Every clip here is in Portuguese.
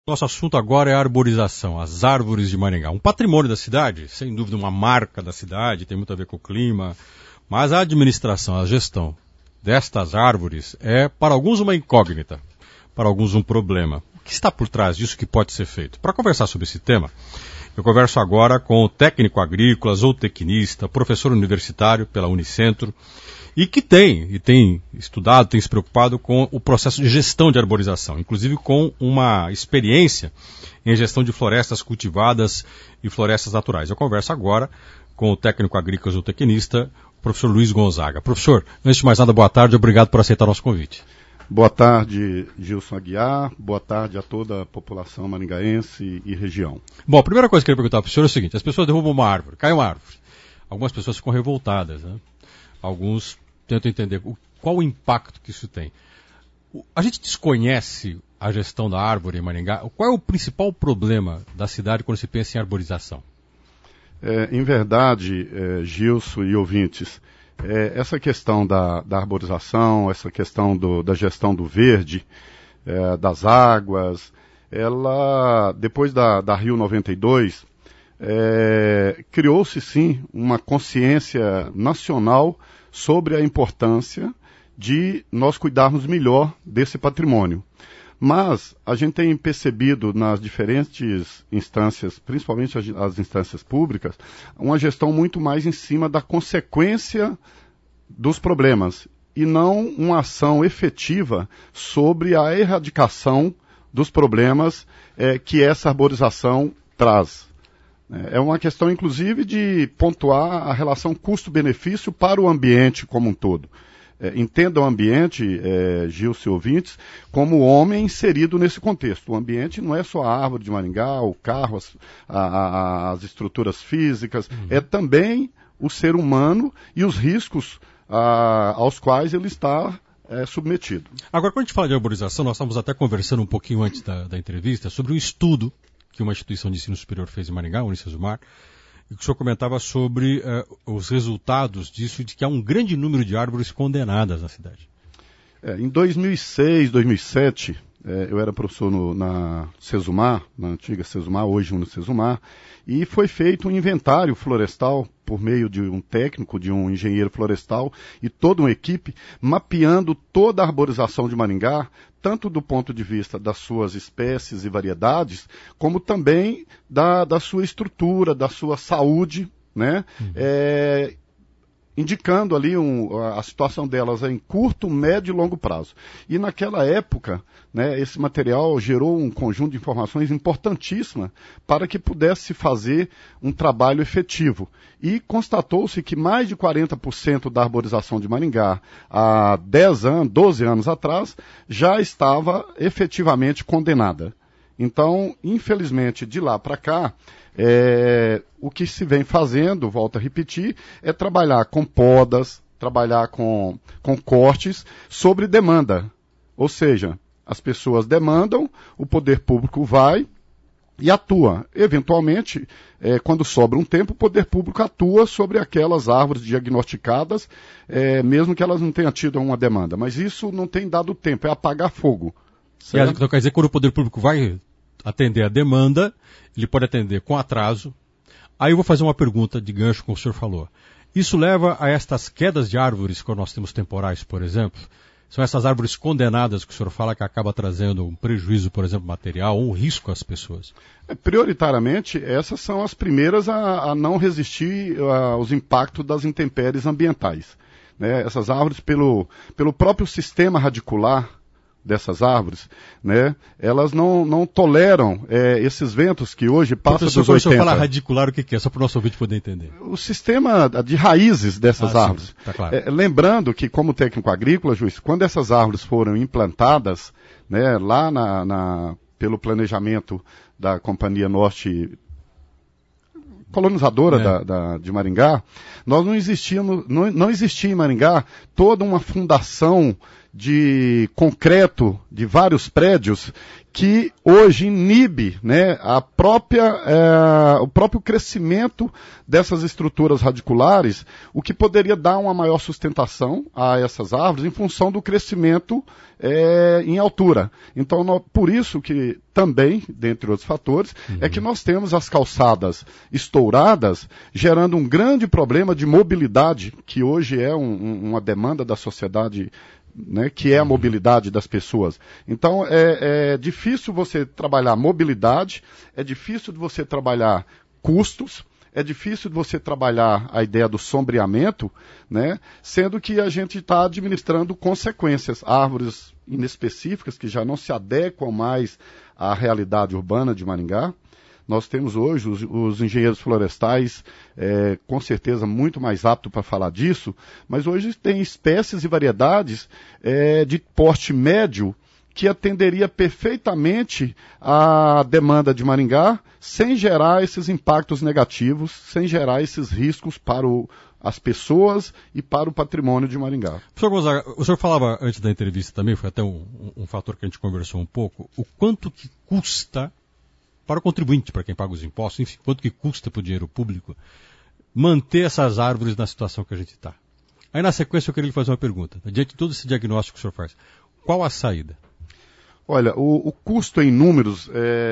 Nosso assunto agora é a arborização, as árvores de Maringá. Um patrimônio da cidade, sem dúvida uma marca da cidade, tem muito a ver com o clima, mas a administração, a gestão destas árvores é, para alguns, uma incógnita, para alguns, um problema. O que está por trás disso que pode ser feito? Para conversar sobre esse tema, eu converso agora com o técnico agrícola, zootecnista, professor universitário pela Unicentro, e que tem estudado, tem se preocupado com o processo de gestão de arborização, inclusive com uma experiência em gestão de florestas cultivadas e florestas naturais. Eu converso agora com o técnico agrícola zootecnista, o professor Luiz Gonzaga. Professor, antes de mais nada, boa tarde, obrigado por aceitar o nosso convite. Boa tarde, Gilson Aguiar, boa tarde a toda a população maringaense e região. Bom, a primeira coisa que eu queria perguntar para o senhor é o seguinte: as pessoas derrubam uma árvore, cai uma árvore, algumas pessoas ficam revoltadas, né? Alguns tentam entender qual o impacto que isso tem. A gente desconhece a gestão da árvore em Maringá. Qual é o principal problema da cidade quando se pensa em arborização? Em verdade, Gilson e ouvintes, essa questão da arborização, essa questão da gestão do verde, das águas, ela, depois da Rio 92, criou-se sim uma consciência nacional sobre a importância de nós cuidarmos melhor desse patrimônio. Mas a gente tem percebido nas diferentes instâncias, principalmente as instâncias públicas, uma gestão muito mais em cima da consequência dos problemas e não uma ação efetiva sobre a erradicação dos problemas que essa arborização traz. É uma questão, inclusive, de pontuar a relação custo-benefício para o ambiente como um todo. Entenda o ambiente, Gilson e ouvintes, como o homem inserido nesse contexto. O ambiente não é só a árvore de Maringá, o carro, as estruturas físicas, é também o ser humano e os riscos aos quais ele está submetido. Agora, quando a gente fala de arborização, nós estávamos até conversando um pouquinho antes da entrevista sobre um estudo que uma instituição de ensino superior fez em Maringá, a Unicesumar, e que o senhor comentava sobre os resultados disso, de que há um grande número de árvores condenadas na cidade. Em 2006, 2007, eu era professor na Sesumar, na antiga Sesumar, hoje Unicesumar, e foi feito um inventário florestal por meio de um técnico, de um engenheiro florestal e toda uma equipe, mapeando toda a arborização de Maringá, tanto do ponto de vista das suas espécies e variedades, como também da sua estrutura, da sua saúde, né? Indicando ali a situação delas em curto, médio e longo prazo. E naquela época, né, esse material gerou um conjunto de informações importantíssimas para que pudesse fazer um trabalho efetivo. E constatou-se que mais de 40% da arborização de Maringá, há 10 anos, 12 anos atrás, já estava efetivamente condenada. Então, infelizmente, de lá para cá, o que se vem fazendo, volto a repetir, é trabalhar com podas, trabalhar com cortes sobre demanda. Ou seja, as pessoas demandam, o poder público vai e atua. Eventualmente, quando sobra um tempo, o poder público atua sobre aquelas árvores diagnosticadas, mesmo que elas não tenham tido uma demanda. Mas isso não tem dado tempo, é apagar fogo. Então quer dizer que quando o poder público vai atender a demanda, ele pode atender com atraso. Aí eu vou fazer uma pergunta de gancho com o senhor falou. Isso leva a estas quedas de árvores, quando nós temos temporais, por exemplo? São essas árvores condenadas que o senhor fala que acaba trazendo um prejuízo, por exemplo, material, ou um risco às pessoas? Prioritariamente, essas são as primeiras a não resistir aos impactos das intempéries ambientais. Né? Essas árvores, pelo próprio sistema radicular dessas árvores, né, elas não toleram esses ventos que hoje passam dos 80. Se eu falar radicular, o que é? Só para o nosso ouvinte poder entender. O sistema de raízes dessas árvores. Sim, tá claro. Lembrando que, como técnico agrícola, Juiz, quando essas árvores foram implantadas, né, lá pelo planejamento da Companhia Norte colonizadora de Maringá, nós não existia em Maringá toda uma fundação de concreto de vários prédios que hoje inibe, né, o próprio crescimento dessas estruturas radiculares, o que poderia dar uma maior sustentação a essas árvores em função do crescimento em altura. Então, por isso que também, dentre outros fatores, é que nós temos as calçadas estouradas, gerando um grande problema de mobilidade, que hoje é uma demanda da sociedade, né, que é a mobilidade das pessoas. Então, é difícil você trabalhar mobilidade, é difícil de você trabalhar custos, é difícil de você trabalhar a ideia do sombreamento, né, sendo que a gente está administrando consequências, árvores inespecíficas que já não se adequam mais à realidade urbana de Maringá. Nós temos hoje os engenheiros florestais, com certeza, muito mais aptos para falar disso, mas hoje tem espécies e variedades de porte médio que atenderia perfeitamente à demanda de Maringá, sem gerar esses impactos negativos, sem gerar esses riscos para as pessoas e para o patrimônio de Maringá. Professor Gonzaga, o senhor falava antes da entrevista também, foi até um fator que a gente conversou um pouco, o quanto que custa para o contribuinte, para quem paga os impostos, enfim, quanto que custa para o dinheiro público manter essas árvores na situação que a gente está. Aí, na sequência, eu queria lhe fazer uma pergunta. Diante de todo esse diagnóstico que o senhor faz, qual a saída? Olha, o custo em números,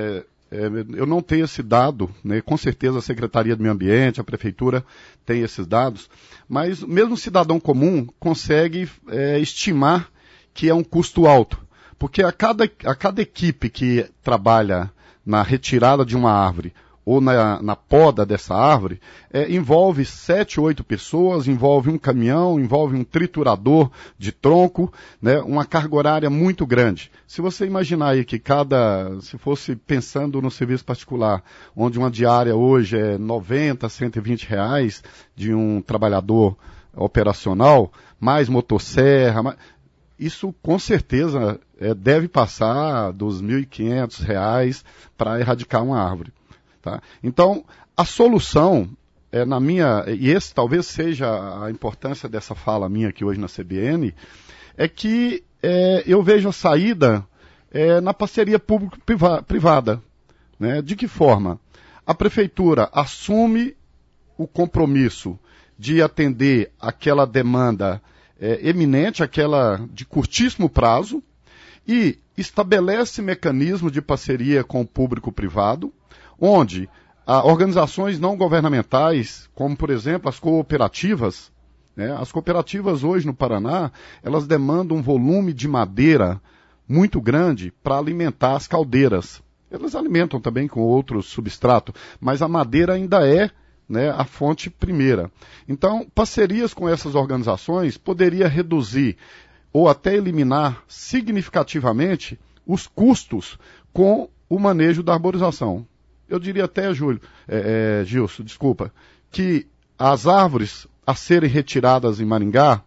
eu não tenho esse dado, né? Com certeza a Secretaria do Meio Ambiente, a Prefeitura tem esses dados, mas mesmo o cidadão comum consegue estimar que é um custo alto, porque a cada equipe que trabalha na retirada de uma árvore ou na poda dessa árvore, envolve 7, 8 pessoas, envolve um caminhão, envolve um triturador de tronco, né, uma carga horária muito grande. Se você imaginar aí que se fosse pensando no serviço particular, onde uma diária hoje é 90, 120 reais de um trabalhador operacional, mais motosserra, isso com certeza deve passar dos R$ 1.500 para erradicar uma árvore. Tá? Então, a solução, e esse talvez seja a importância dessa fala minha aqui hoje na CBN, é que eu vejo a saída na parceria público-privada. Né? De que forma? A Prefeitura assume o compromisso de atender aquela demanda eminente, aquela de curtíssimo prazo, e estabelece mecanismo de parceria com o público-privado, onde organizações não governamentais, como por exemplo as cooperativas, né, as cooperativas hoje no Paraná, elas demandam um volume de madeira muito grande para alimentar as caldeiras. Elas alimentam também com outros substratos, mas a madeira ainda é, né, a fonte primeira. Então, parcerias com essas organizações poderia reduzir ou até eliminar significativamente os custos com o manejo da arborização. Eu diria até, Gilson, desculpa, que as árvores a serem retiradas em Maringá,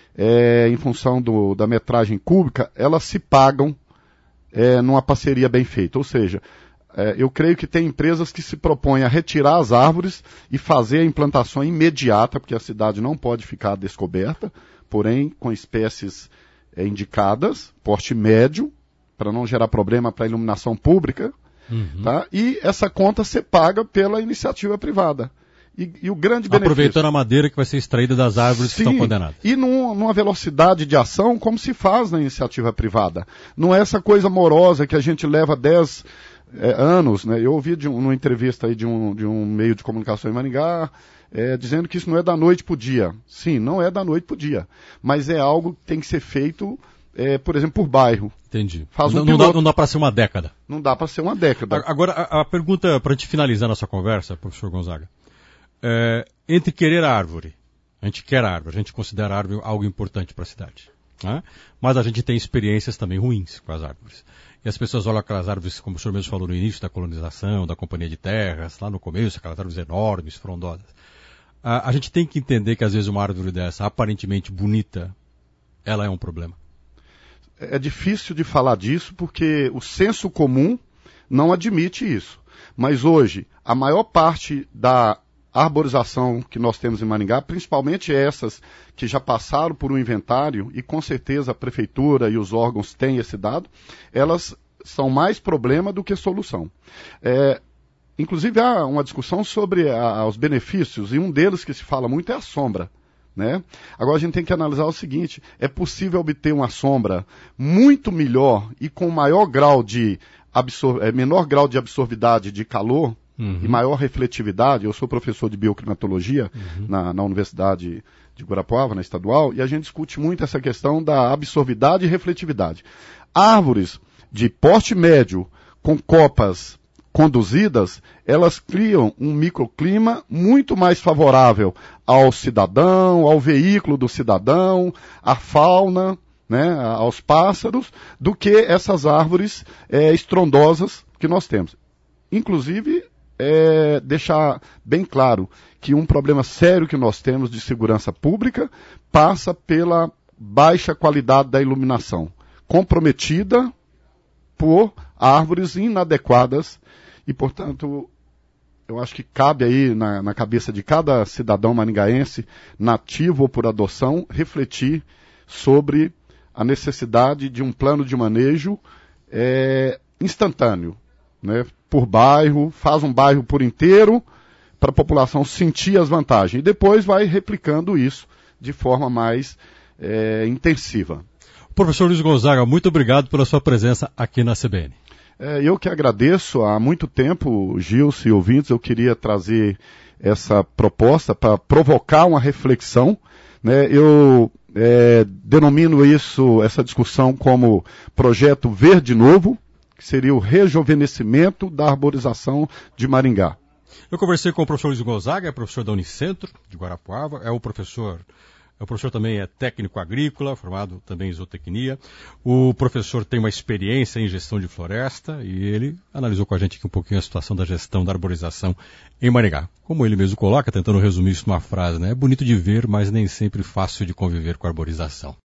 em função da metragem cúbica, elas se pagam numa parceria bem feita. Ou seja, eu creio que tem empresas que se propõem a retirar as árvores e fazer a implantação imediata, porque a cidade não pode ficar descoberta, porém com espécies indicadas, porte médio, para não gerar problema para a iluminação pública. Uhum. Tá? E essa conta ser paga pela iniciativa privada. E o grande benefício... Aproveitando a madeira que vai ser extraída das árvores que estão condenadas. E numa velocidade de ação como se faz na iniciativa privada. Não é essa coisa morosa que a gente leva 10 anos. Né? Eu ouvi numa entrevista aí de um meio de comunicação em Maringá, dizendo que isso não é da noite para o dia. Sim, não é da noite para o dia. Mas é algo que tem que ser feito... por exemplo, por bairro. Entendi. Não dá para ser uma década. Não dá para ser uma década. Agora, a pergunta, para a gente finalizar nossa conversa, professor Gonzaga, entre querer a árvore, a gente quer a árvore, a gente considera a árvore algo importante para a cidade, né? Mas a gente tem experiências também ruins com as árvores. E as pessoas olham aquelas árvores, como o senhor mesmo falou no início da colonização, da companhia de terras, lá no começo, aquelas árvores enormes, frondosas. A gente tem que entender que às vezes uma árvore dessa, aparentemente bonita, ela é um problema. É difícil de falar disso porque o senso comum não admite isso. Mas hoje, a maior parte da arborização que nós temos em Maringá, principalmente essas que já passaram por um inventário, e com certeza a prefeitura e os órgãos têm esse dado, elas são mais problema do que solução. Inclusive há uma discussão sobre os benefícios, e um deles que se fala muito é a sombra. Né? Agora a gente tem que analisar o seguinte: é possível obter uma sombra muito melhor e com menor grau de absorvidade de calor e maior refletividade. Eu sou professor de bioclimatologia na Universidade de Guarapuava, na estadual, e a gente discute muito essa questão da absorvidade e refletividade. Árvores de porte médio com copas conduzidas, elas criam um microclima muito mais favorável ao cidadão, ao veículo do cidadão, à fauna, né, aos pássaros, do que essas árvores estrondosas que nós temos. Inclusive, deixar bem claro que um problema sério que nós temos de segurança pública passa pela baixa qualidade da iluminação, comprometida por árvores inadequadas. E, portanto, eu acho que cabe aí na cabeça de cada cidadão maringaense, nativo ou por adoção, refletir sobre a necessidade de um plano de manejo instantâneo, né? Por bairro, faz um bairro por inteiro, para a população sentir as vantagens. E depois vai replicando isso de forma mais intensiva. Professor Luiz Gonzaga, muito obrigado pela sua presença aqui na CBN. Eu que agradeço. Há muito tempo, Gilson e ouvintes, eu queria trazer essa proposta para provocar uma reflexão. Né? Eu denomino essa discussão como projeto Verde Novo, que seria o rejuvenescimento da arborização de Maringá. Eu conversei com o professor Luiz Gonzaga, é professor da Unicentro, de Guarapuava, o professor também é técnico agrícola, formado também em zootecnia. O professor tem uma experiência em gestão de floresta e ele analisou com a gente aqui um pouquinho a situação da gestão da arborização em Maringá. Como ele mesmo coloca, tentando resumir isso numa frase, né? É bonito de ver, mas nem sempre fácil de conviver com a arborização.